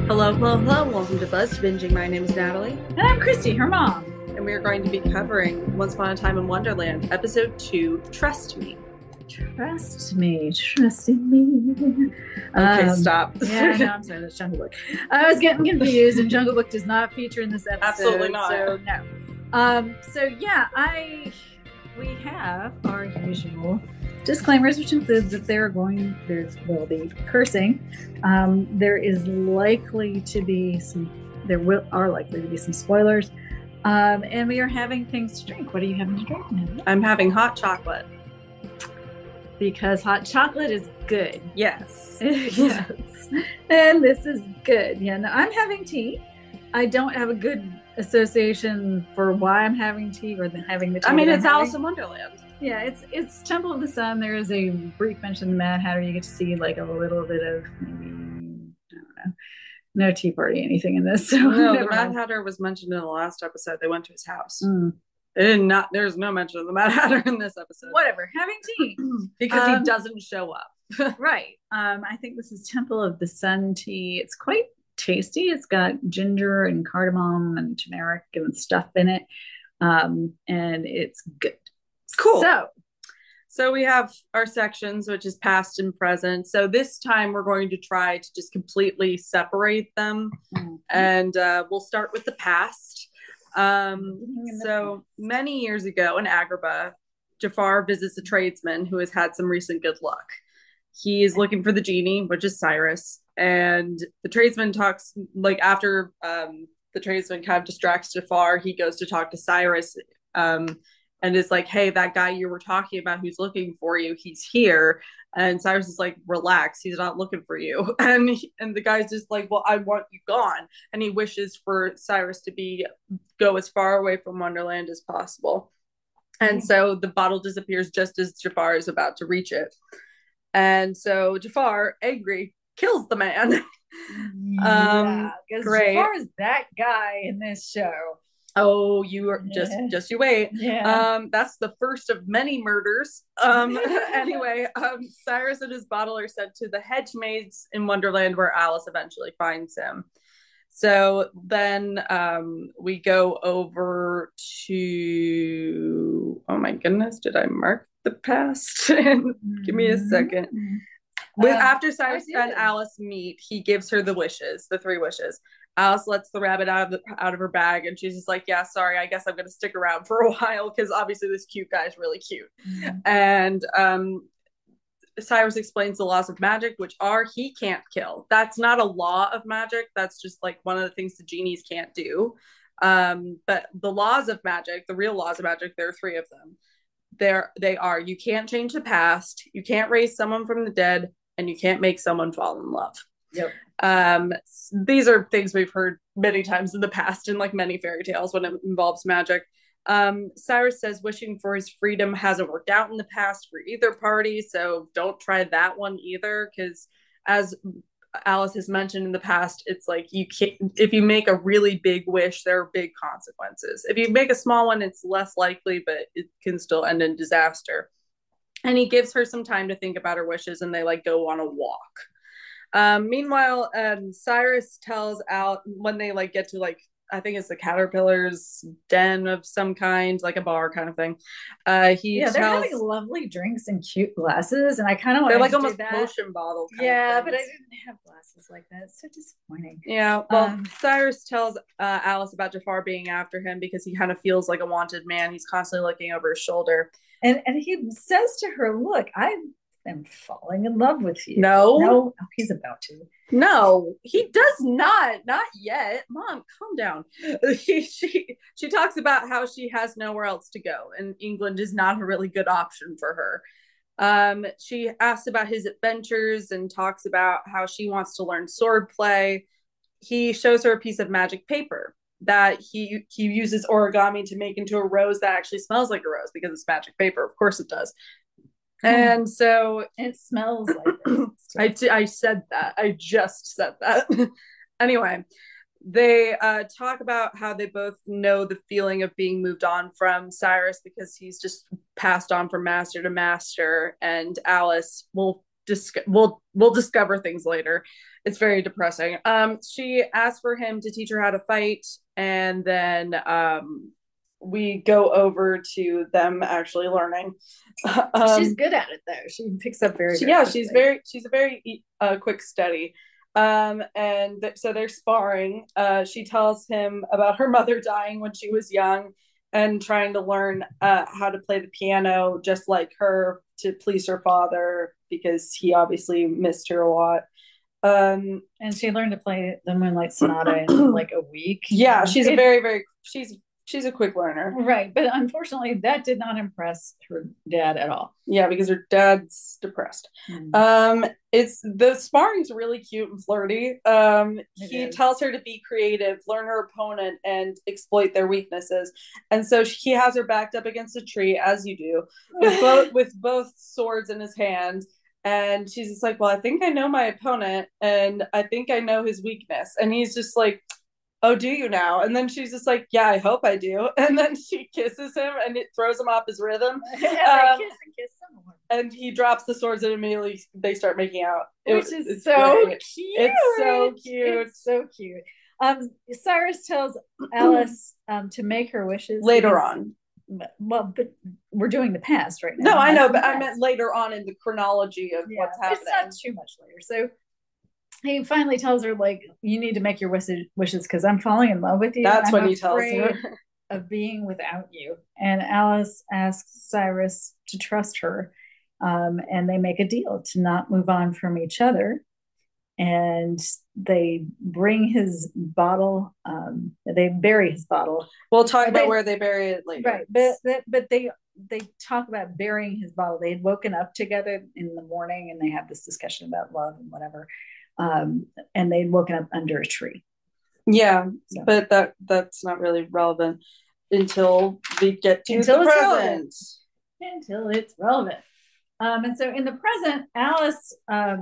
Hello, hello, hello. Welcome to Buzz Binging. My name is Natalie, And I'm Christy, her mom. and we are going to be covering Once Upon a Time in Wonderland, Episode 2, Trust Me. Trust me, trust in me. Okay, stop. Yeah, no, I'm sorry, that's Jungle Book. I was getting confused, and Jungle Book does not feature in this episode. Absolutely not. So, no. We have our usual disclaimers, which include that there will be cursing. There is likely to be are likely to be some spoilers. And we are having things to drink. What are you having to drink, Natalie? I'm having hot chocolate. Because hot chocolate is good. Yes. Yes. And this is good. Yeah, no, I'm having tea. I don't have a good association for why I'm having tea or having the tea. I mean, it's Alice in Wonderland. Yeah, it's Temple of the Sun. There is a brief mention in the Mad Hatter. You get to see like a little bit of maybe, I don't know, no tea party, anything in this. So no, the Mad Hatter was mentioned in the last episode. They went to his house. There's no mention of the Mad Hatter in this episode. Whatever, having tea. Because he doesn't show up. Right. I think this is Temple of the Sun tea. It's quite tasty. It's got ginger and cardamom and turmeric and stuff in it. And it's good. Cool. So we have our sections, which is past and present. So this time we're going to try to just completely separate them. Mm-hmm. And we'll start with the past. So many years ago in Agrabah, Jafar visits a tradesman who has had some recent good luck. He is looking for the genie, which is Cyrus. And the tradesman talks, like after the tradesman kind of distracts Jafar, he goes to talk to Cyrus and is like, hey, that guy you were talking about who's looking for you, he's here. And Cyrus is like, relax, he's not looking for you. And the guy's just like, well, I want you gone. And he wishes for Cyrus to go as far away from Wonderland as possible. And so the bottle disappears just as Jafar is about to reach it. And so Jafar, angry, kills the man. Because Jafar is that guy in this show. Oh, you are just you wait. Yeah. That's the first of many murders. Anyway, Cyrus and his bottle are sent to the hedge maze in Wonderland, where Alice eventually finds him. So then we go over to, oh my goodness, did I mark the past? Give me a second. After Cyrus and Alice meet, he gives her the 3 wishes. Alice lets the rabbit out of her bag, and she's just like, yeah, sorry, I guess I'm going to stick around for a while, because obviously this cute guy is really cute. Mm-hmm. And Cyrus explains the laws of magic, which are he can't kill. That's not a law of magic. That's just like one of the things the genies can't do. But the laws of magic, the real laws of magic, there are 3 of them. They are, you can't change the past, you can't raise someone from the dead, and you can't make someone fall in love. Yep. These are things we've heard many times in the past in like many fairy tales when it involves magic. Cyrus says wishing for his freedom hasn't worked out in the past for either party, so don't try that one either, because as Alice has mentioned in the past, it's like you can't, if you make a really big wish, there are big consequences. If you make a small one, it's less likely, but it can still end in disaster. And he gives her some time to think about her wishes, and they like go on a walk. Meanwhile, Cyrus tells Al when they like get to like, I think it's the caterpillar's den of some kind, like a bar kind of thing. They're having lovely drinks in cute glasses, and I kind of want they're like almost potion bottle. Yeah, but I didn't have glasses like that. It's so disappointing. Yeah, well, Cyrus tells Alice about Jafar being after him because he kind of feels like a wanted man. He's constantly looking over his shoulder, and he says to her, "Look, I'm falling in love with you." No, oh, he's about to. No, he does not yet. Mom, calm down. She talks about how she has nowhere else to go, and England is not a really good option for her. She asks about his adventures and talks about how she wants to learn swordplay. He shows her a piece of magic paper that he uses origami to make into a rose that actually smells like a rose because it's magic paper. Of course it does. And so it smells like this. I said that. I just said that. Anyway, they talk about how they both know the feeling of being moved on from Cyrus because he's just passed on from master to master, and Alice will we'll discover things later. It's very depressing. She asked for him to teach her how to fight, and then we go over to them actually learning. She's good at it though. She picks up very, very yeah, quickly. she's a very quick study. So they're sparring. She tells him about her mother dying when she was young and trying to learn how to play the piano just like her to please her father because he obviously missed her a lot. And she learned to play the Moonlight Sonata in like a week. Yeah, she's she's a quick learner. Right. But unfortunately, that did not impress her dad at all. Yeah, because her dad's depressed. It's the sparring's really cute and flirty. He tells her to be creative, learn her opponent, and exploit their weaknesses. And so he has her backed up against a tree, as you do, with both swords in his hand. And she's just like, well, I think I know my opponent, and I think I know his weakness. And he's just like, oh, do you now? And then she's just like, yeah, I hope I do. And then she kisses him and it throws him off his rhythm. And he drops the swords and immediately they start making out. Which is so cute. It's so cute. It's so cute. Cyrus tells Alice to make her wishes. Later on. Well, but we're doing the past right now. No, I know, but I meant later on in the chronology of what's happening. It's not too much later. So he finally tells her, like, you need to make your wishes because I'm falling in love with you. That's what he tells her. Of being without you. And Alice asks Cyrus to trust her. And they make a deal to not move on from each other. And they bring his bottle. They bury his bottle. We'll talk about where they bury it later. Right. But they talk about burying his bottle. They had woken up together in the morning and they had this discussion about love and whatever. And they'd woken up under a tree. Yeah, so. But that's not really relevant until we get to the present. Until it's relevant. And so in the present, Alice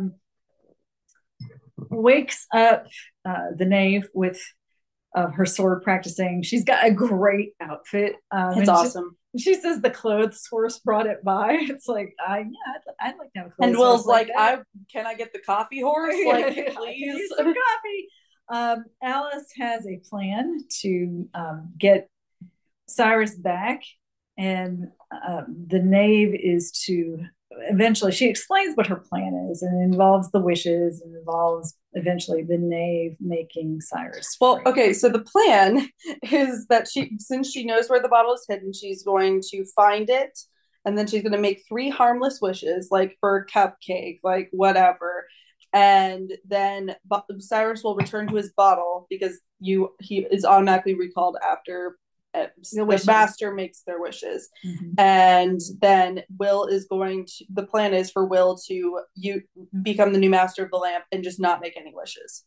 wakes up the knave with her sword practicing. She's got a great outfit. It's awesome. She says the clothes horse brought it by. It's like, I'd like to have a clothes and Will's horse like can I get the coffee horse? Like, please. Some coffee. Alice has a plan to get Cyrus back, and the knave is to eventually, she explains what her plan is, and it involves the wishes and involves eventually the knave making Cyrus free. Well, okay, so the plan is that since she knows where the bottle is hidden, she's going to find it, and then she's going to make 3 harmless wishes, like for a cupcake, like whatever, and then Cyrus will return to his bottle because he is automatically recalled after the master makes their wishes. And then Will is the plan is for Will to become the new master of the lamp and just not make any wishes.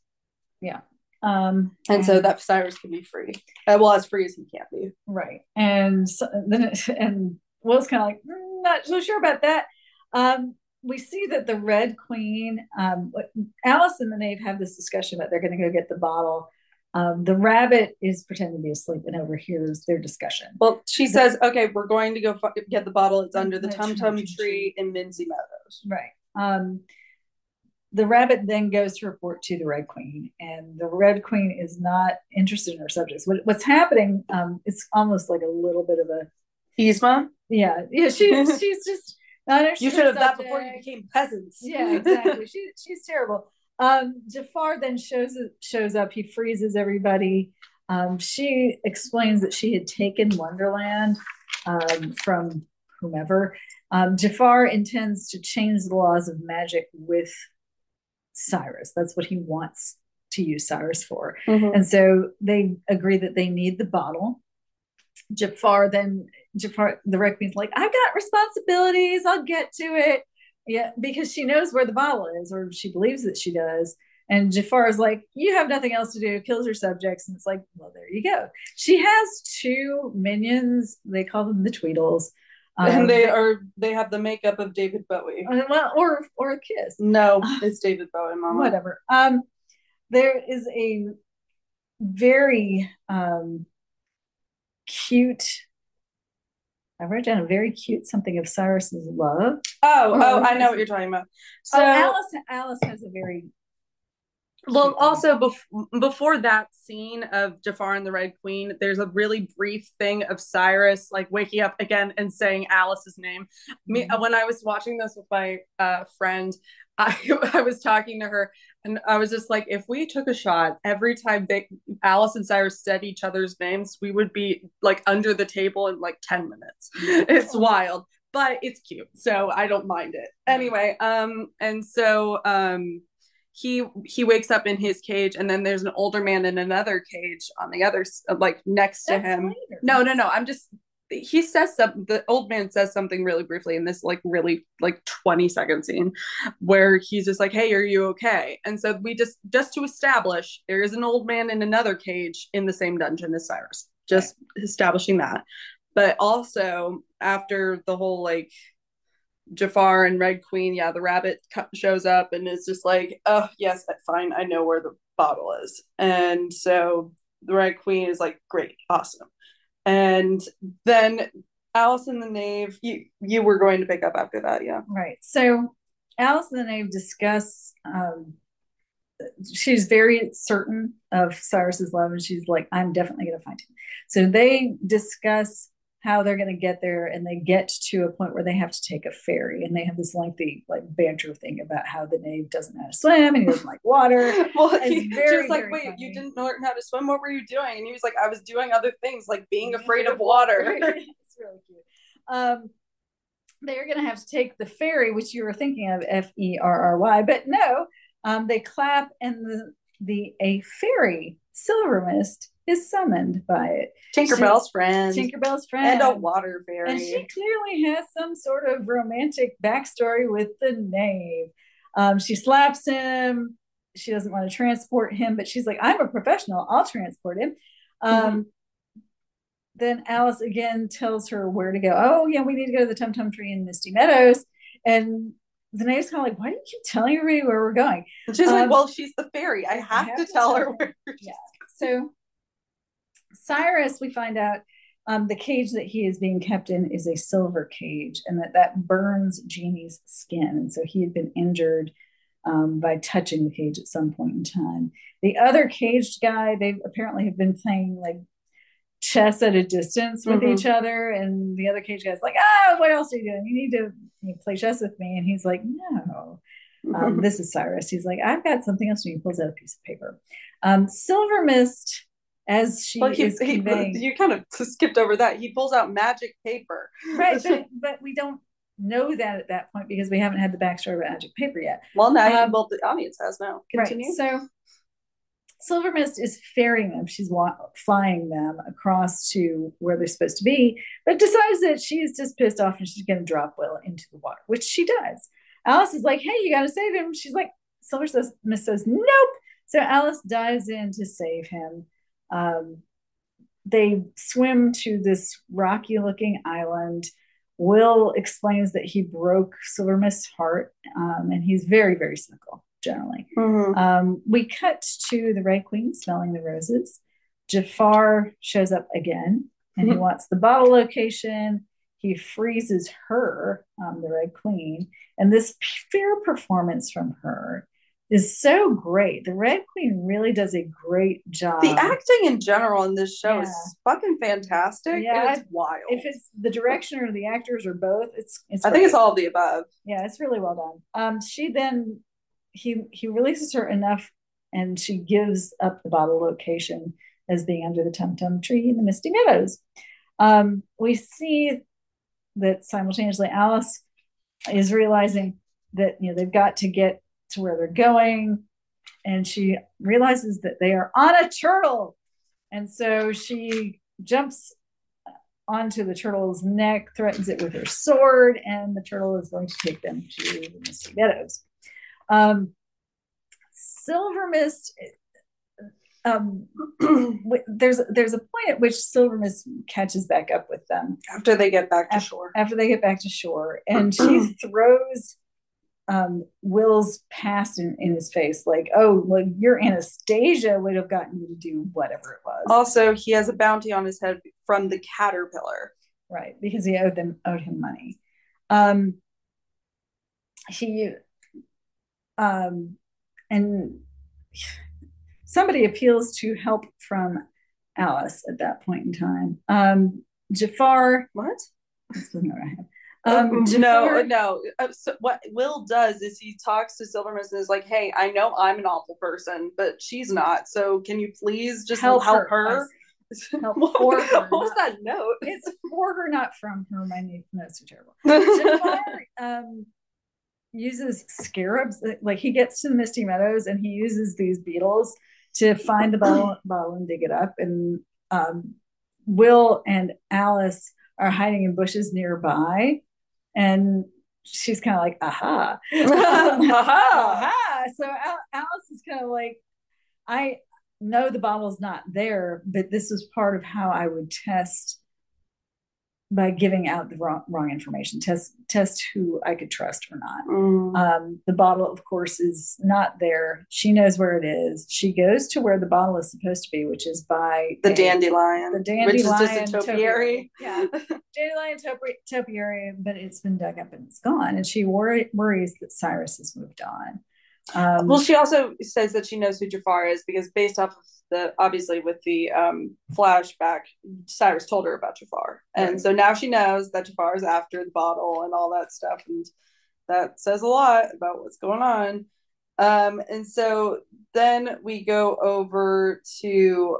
And so that Cyrus can be free, as free as he can be. Right. And and Will's kind of like, not so sure about that. We see that the Red Queen, Alice and the knave have this discussion about they're going to go get the bottle. The rabbit is pretending to be asleep and overhears their discussion. Well, she says, okay, we're going to go get the bottle. It's under the tum-tum tree in Minzy Meadows. Right. The rabbit then goes to report to the Red Queen, and the Red Queen is not interested in her subjects. What's happening, it's almost like a little bit of a... Yzma? Yeah, she's just not interested. You should have that before you became peasants. Yeah, exactly. She's terrible. Jafar then shows up. He freezes everybody. She explains that she had taken Wonderland from whomever. Jafar intends to change the laws of magic with Cyrus. That's what he wants to use Cyrus for. And so they agree that they need the bottle. Jafar, the Red Queen's like, I've got responsibilities. I'll get to it. Yeah, because she knows where the bottle is, or she believes that she does. And Jafar is like, you have nothing else to do, kills her subjects. And it's like, well, there you go. She has 2 minions. They call them the Tweedles. And they have the makeup of David Bowie. Well, or a kiss. No, it's David Bowie, Mama. Whatever. There is a very cute I wrote down a very cute something of Cyrus's love. I know what you're talking about. So Alice has a very well, also before that scene of Jafar and the Red Queen, there's a really brief thing of Cyrus like waking up again and saying Alice's name. Me, when I was watching this with my friend, I was talking to her and I was just like, if we took a shot every time Alice and Cyrus said each other's names, we would be like under the table in like 10 minutes. It's wild, but it's cute, so I don't mind it. Anyway, and so he wakes up in his cage, and then there's an older man in another cage on the other, like next to him. Later. No, I'm just, he says something, the old man says something really briefly in this like really like 20-second scene where he's just like, hey, are you okay? And so we just to establish there is an old man in another cage in the same dungeon as Cyrus, just establishing that. But also after the whole like Jafar and Red Queen, the rabbit shows up and is just like, oh yes, fine, I know where the bottle is. And so the Red Queen is like, great, awesome. And then Alice and the Knave, you were going to pick up after that. Right. So Alice and the Knave discuss, she's very certain of Cyrus's love, and she's like, I'm definitely going to find him. So they discuss how they're going to get there, and they get to a point where they have to take a ferry, and they have this lengthy like banter thing about how the Knave doesn't know how to swim and he doesn't like water. Well, she was like, wait, funny. You didn't learn how to swim? What were you doing? And he was like, I was doing other things like being afraid of water. It's really cute. They're going to have to take the ferry, which you were thinking of Ferry, but no, they clap, and a fairy, Silver Mist, is summoned by it. Tinkerbell's friend. And a water fairy. And she clearly has some sort of romantic backstory with the Knave. She slaps him. She doesn't want to transport him, but she's like, I'm a professional. I'll transport him. Then Alice again tells her where to go. Oh, yeah, we need to go to the Tum Tum Tree in Misty Meadows. And the Knave's kind of like, why do you keep telling everybody where we're going? And she's like, well, she's the fairy. I have to tell her where she's going. So Cyrus, we find out the cage that he is being kept in is a silver cage, and that burns Jeannie's skin. And so he had been injured by touching the cage at some point in time. The other caged guy, they apparently have been playing like chess at a distance with each other, and the other cage guy's like, what else are you doing? You need to play chess with me. And he's like, no. This is Cyrus. He's like, I've got something else. And he pulls out a piece of paper. Silver Mist, as she is conveying, you kind of skipped over that. He pulls out magic paper, right? But we don't know that at that point because we haven't had the backstory of magic paper yet. Well, now both the audience has now. Continue. Right. So Silver Mist is ferrying them. She's flying them across to where they're supposed to be, but decides that she's just pissed off and she's going to drop Will into the water, which she does. Alice is like, hey, you got to save him. She's like, Silver Mist says, nope. So Alice dives in to save him. They swim to this rocky looking island. Will explains that he broke Silver Mist's heart, and he's very, very cynical generally. We cut to the Red Queen smelling the roses. Jafar shows up again, and he wants the bottle location. He freezes her, the Red Queen, and this fear performance from her is so great. The Red Queen really does a great job. The acting in general in this show is fucking fantastic. Yeah, it's wild. If it's the direction or the actors or both, it's I think it's all of the above. Yeah, it's really well done. She then he releases her enough, and she gives up the bottle location as being under the Tum Tum Tree in the Misty Meadows. We see that simultaneously Alice is realizing that they've got to get to where they're going, and she realizes that they are on a turtle, and so she jumps onto the turtle's neck, threatens it with her sword, and the turtle is going to take them to the Misty Meadows. Silver Mist, there's a point at which Silver Mist catches back up with them after they get back to shore, and she throws Will's past in his face, like, oh, well, your Anastasia would have gotten you to do whatever it was. Also, he has a bounty on his head from the caterpillar. right, because he owed him money. Um, he and somebody appeals to help from Alice at that point in time. Jafar, what? This was not what I had. No, no. So what Will does is he talks to Silvermist and is like, "Hey, I know I'm an awful person, but she's not. So can you please just help her?" Help for her. What was that note? It's for her, not from her. My notes are terrible. Jafar uses scarabs. Like he gets to the Misty Meadows and he uses these beetles to find the bottle and dig it up. And Will and Alice are hiding in bushes nearby. And she's kind of like, aha. aha. So Alice is kind of like, I know the bottle's not there, but this was part of how I would test by giving out the wrong information, test who I could trust or not. The bottle, of course, is not there. She knows where it is. She goes to where the bottle is supposed to be, which is by the dandelion, which is just a topiary. Yeah, dandelion topiary, but it's been dug up and it's gone. And she worries that Cyrus has moved on. Well, she also says that she knows who Jafar is because based off of obviously with the flashback, Cyrus told her about Jafar. And right. So now she knows that Jafar is after the bottle and all that stuff. And that says a lot about what's going on. And so then we go over to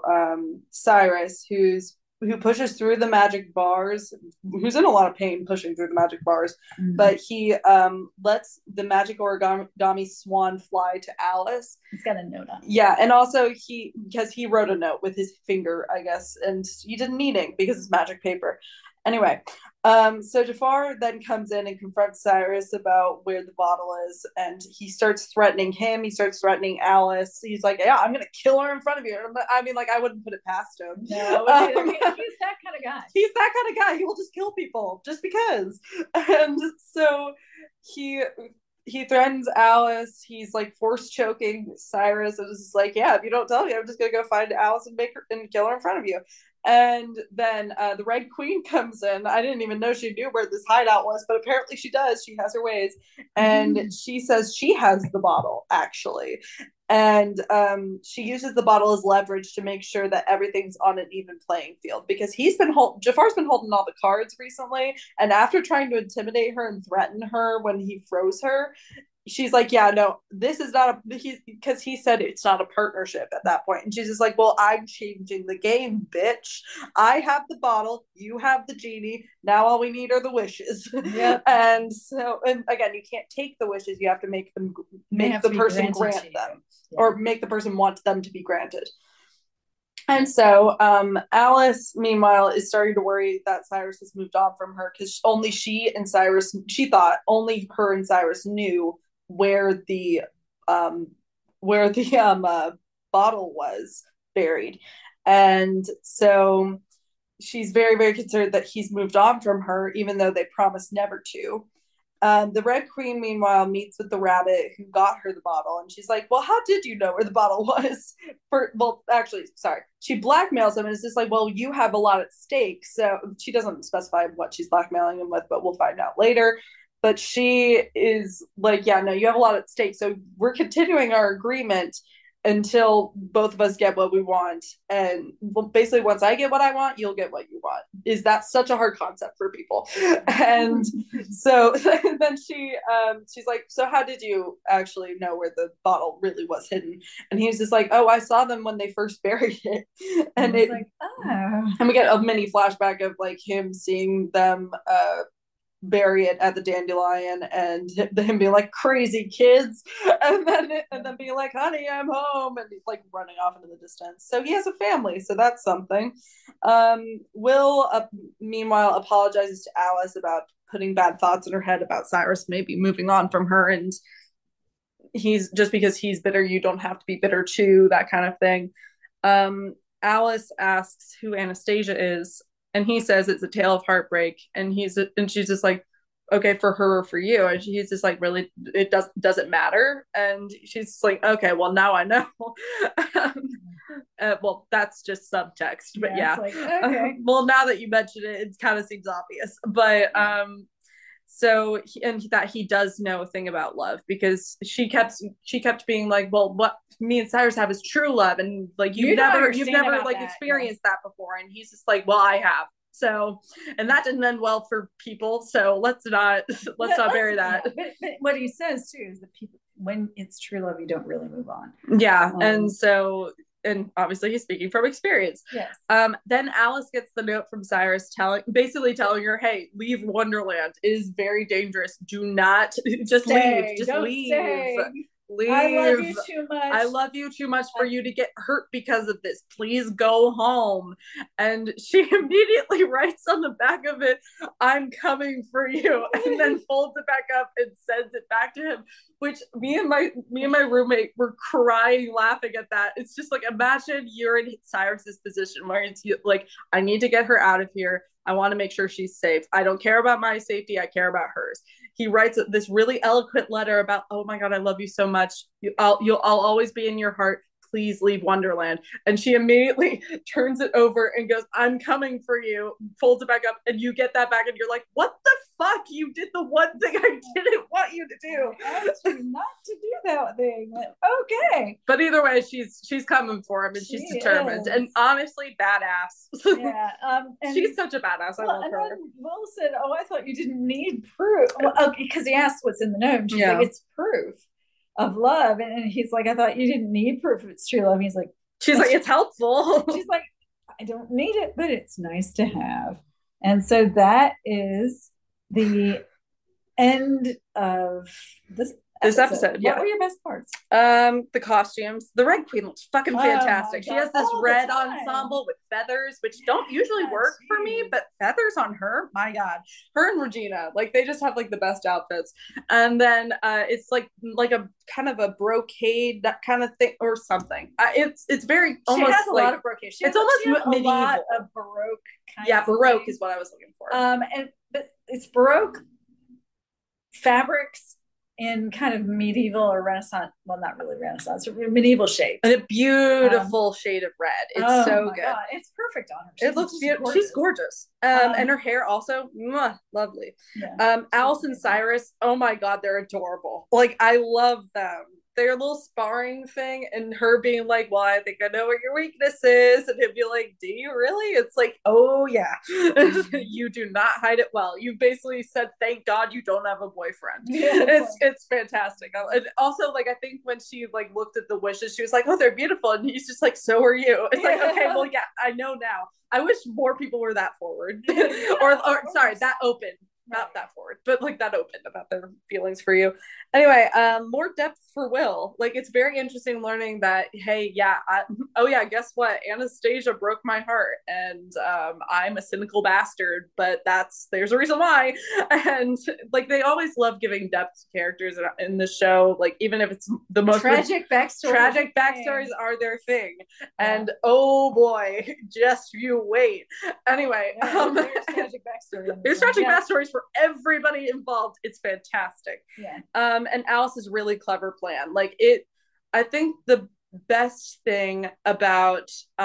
Cyrus, who pushes through the magic bars, who's in a lot of pain pushing through the magic bars, but he lets the magic origami swan fly to Alice. He's got a note on it. Yeah, and also because he wrote a note with his finger, I guess, and he didn't need ink because it's magic paper. Anyway, so Jafar then comes in and confronts Cyrus about where the bottle is, and he starts threatening him. He starts threatening Alice. He's like, "Yeah, I'm gonna kill her in front of you." I mean, like, I wouldn't put it past him. No, he's that kind of guy. He's that kind of guy. He will just kill people just because. And so he threatens Alice. He's like force choking Cyrus, and is like, "Yeah, if you don't tell me, I'm just gonna go find Alice and make her and kill her in front of you." And then the Red Queen comes in. I didn't even know she knew where this hideout was, but apparently she does. She has her ways. And she says she has the bottle, actually. And she uses the bottle as leverage to make sure that everything's on an even playing field because Jafar's been holding all the cards recently. And after trying to intimidate her and threaten her when he froze her, she's like, yeah, no, this is not because he said it's not a partnership at that point. And she's just like, well, I'm changing the game, bitch. I have the bottle, you have the genie. Now all we need are the wishes. Yep. And so, and again, you can't take the wishes. You have to make the person grant them, or make the person want them to be granted. And so Alice, meanwhile, is starting to worry that Cyrus has moved on from her because she thought only her and Cyrus knew where the bottle was buried. And so she's very, very concerned that he's moved on from her, even though they promised never to. The Red Queen, meanwhile, meets with the rabbit who got her the bottle, and she's like, well, how did you know where the bottle was? She blackmails him and is just like, well, you have a lot at stake. So she doesn't specify what she's blackmailing him with, but we'll find out later. But she is like, yeah, no, you have a lot at stake. So we're continuing our agreement until both of us get what we want. And basically, once I get what I want, you'll get what you want. Is that such a hard concept for people? And so then she's like, so how did you actually know where the bottle really was hidden? And he's just like, oh, I saw them when they first buried it. And it's like, oh. And we get a mini flashback of like him seeing them bury it at the dandelion and him being like, crazy kids, and then being like, honey, I'm home, and he's like running off into the distance. So he has a family, so that's something. Will meanwhile apologizes to Alice about putting bad thoughts in her head about Cyrus maybe moving on from her, and he's just because he's bitter, you don't have to be bitter too, that kind of thing. Alice asks who Anastasia is, and he says it's a tale of heartbreak, and she's just like, okay, for her or for you, and he's just like, really, it doesn't matter, and she's like, okay, well, now I know. Well, that's just subtext, but yeah. It's like, okay. Well, now that you mention it, it kind of seems obvious. But so and that he does know a thing about love, because she kept being like, well, what me and Cyrus have is true love, and like you've never like experienced that before, and he's just like, well, I have. So, and that didn't end well for people, so let's not bury that. But what he says too is that people, when it's true love, you don't really move on. Yeah. And obviously he's speaking from experience. Yes. Then Alice gets the note from Cyrus basically telling her, hey, leave Wonderland. It is very dangerous. Do not just leave. Just leave. Leave. I love you too much. I love you too much for you to get hurt because of this. Please go home. And she immediately writes on the back of it, I'm coming for you, and then folds it back up and sends it back to him, which me and my roommate were crying laughing at that. It's just like, imagine you're in Cyrus's position where it's like, I need to get her out of here. I want to make sure she's safe. I don't care about my safety. I care about hers. He writes this really eloquent letter about, oh my God, I love you so much. I'll always be in your heart. Please leave Wonderland. And she immediately turns it over and goes, I'm coming for you, folds it back up, and you get that back and you're like, what the fuck? You did the one thing I didn't want you to do. I asked you not to do that thing. Okay. But either way, she's coming for him, and she's determined. And honestly, badass. Yeah. And she's such a badass. I love her. Will said, oh, I thought you didn't need proof. Well, because he asked what's in the note. And she's like, it's proof of love. And he's like, I thought you didn't need proof it's true love. And he's like, she's like, it's helpful. She's like, I don't need it, but it's nice to have. And so that is the end of this episode. Yeah. What were your best parts? The costumes. The Red Queen looks fucking fantastic. She has this red ensemble with feathers, which don't usually work for me, but feathers on her, my God. Her and Regina, like they just have like the best outfits. And then it's like a kind of a brocade, that kind of thing, or something. It's very almost. She has a lot of brocade. It's almost medieval. A lot of Baroque kind of Baroque is what I was looking for. But it's Baroque fabrics in kind of medieval or Renaissance, well, not really Renaissance, medieval shapes. And a beautiful shade of red. It's so good. God. It's perfect on her. It looks beautiful. She's gorgeous. And her hair also, lovely. Yeah. Alice and Cyrus, oh my God, they're adorable. Like, I love them. Their little sparring thing, and her being like, well, I think I know what your weakness is, and him be like, do you really? It's like, oh yeah. You do not hide it well. You basically said, thank God you don't have a boyfriend. Yeah, it's fantastic. And also, like, I think when she like looked at the wishes, she was like, oh, they're beautiful, and he's just like, so are you. It's like, okay, well, yeah, I know now. I wish more people were that forward. or sorry, that open. Not that forward, but like that open about their feelings for you. Anyway, more depth for Will. Like, it's very interesting learning that, hey, yeah, guess what? Anastasia broke my heart, and I'm a cynical bastard, but there's a reason why. And like, they always love giving depth to characters in the show, like even if it's the most tragic backstories. Tragic backstories are their thing. Yeah. And oh boy, just you wait. Anyway, there's tragic backstories. There's tragic backstories for everybody involved. It's fantastic. Yeah. And Alice's really clever plan. Like, I think the best thing about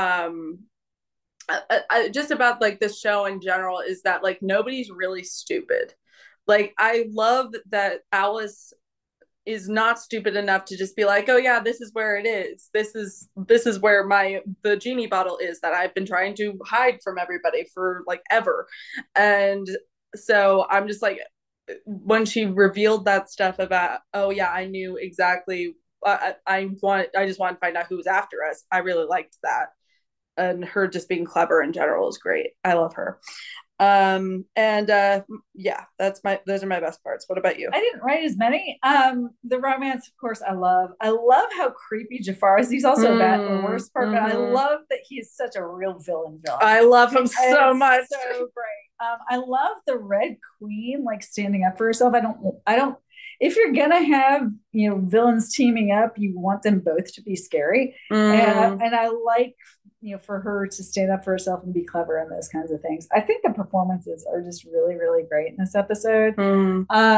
just about like this show in general is that like nobody's really stupid. Like, I love that Alice is not stupid enough to just be like, oh yeah, this is where it is. This is where the genie bottle is that I've been trying to hide from everybody for like ever. And so I'm just like, when she revealed that stuff about, oh yeah, I knew exactly. I just want to find out who was after us. I really liked that, and her just being clever in general is great. I love her. Yeah, those are my best parts. What about you? I didn't write as many. The romance, of course, I love how creepy Jafar is. He's also the worst part, but I love that he's such a real villain. I love him so much. So great. I love the Red Queen, like standing up for herself. I don't, if you're gonna have, villains teaming up, you want them both to be scary. And I like, for her to stand up for herself and be clever and those kinds of things. I think the performances are just really, really great in this episode.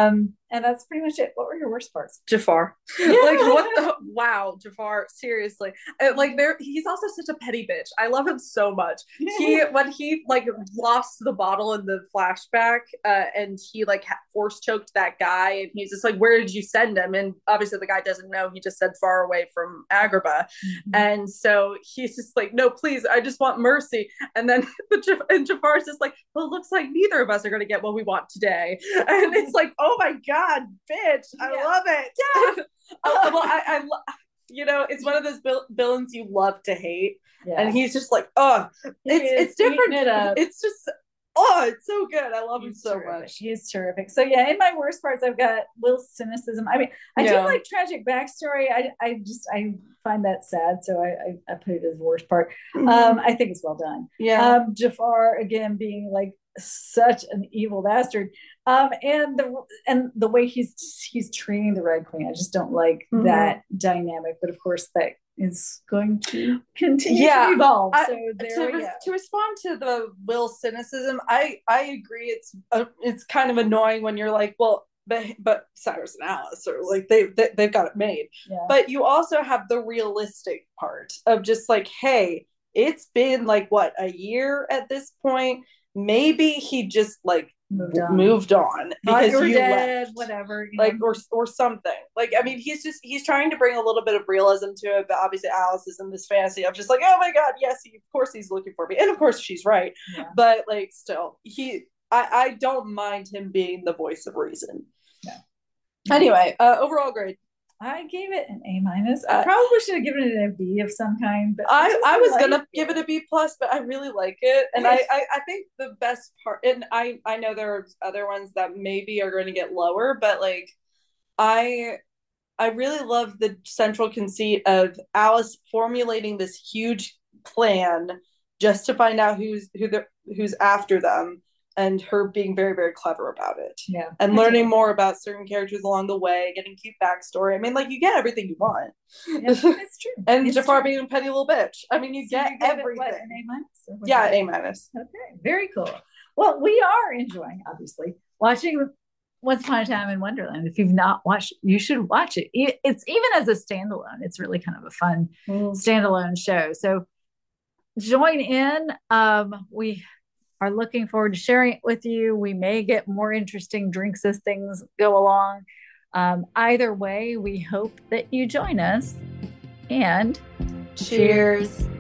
And that's pretty much it. What were your worst parts? Jafar. Like what the wow, Jafar, seriously. Like he's also such a petty bitch. I love him so much. When he like lost the bottle in the flashback, and he like force choked that guy, and he's just like, where did you send him? And obviously the guy doesn't know. He just said far away from Agrabah. And so he's just like, no, please, I just want mercy. And then Jafar's just like, well, it looks like neither of us are gonna get what we want today. And it's like, oh my god, bitch, I love it. Yeah. Well, you know, it's one of those villains you love to hate, and he's just like, oh, it's different. It's just, oh, it's so good. I love him so much. He's terrific. So yeah, in my worst parts, I've got Will's cynicism. I mean, I do like tragic backstory. I find that sad, so I put it as worst part. I think it's well done. Yeah. Jafar again being like such an evil bastard, and the way he's treating the Red Queen, I just don't like that dynamic. But of course, that is going to continue to evolve. So to respond to the Will cynicism, I agree. It's kind of annoying when you're like, well, but Cyrus and Alice are like they've got it made. Yeah. But you also have the realistic part of just like, hey, it's been like what, a year at this point. Maybe he just like moved on because you dead, left, whatever, like or something. Like, I mean, he's trying to bring a little bit of realism to it, but obviously Alice is in this fantasy of just like, oh my god, yes, of course he's looking for me, and of course she's right. Yeah. But like, still, I don't mind him being the voice of reason. Yeah. Anyway, overall grade. I gave it an A-. I probably should have given it a B of some kind, but I was gonna give it a B+, but I really like it, and I think the best part, and I know there are other ones that maybe are going to get lower, but like I really love the central conceit of Alice formulating this huge plan just to find out who's after them, and her being very, very clever about it. Yeah. And learning more about certain characters along the way, getting cute backstory. I mean, like, you get everything you want. Yeah, it's true. And Jafar being a petty little bitch. I mean, you get everything. What, an A-? Yeah, A-. Okay, very cool. Well, we are enjoying, obviously, watching Once Upon a Time in Wonderland. If you've not watched it, you should watch it. It's even as a standalone. It's really kind of a fun standalone show. So join in. We are looking forward to sharing it with you. We may get more interesting drinks as things go along. Either way, we hope that you join us, and cheers.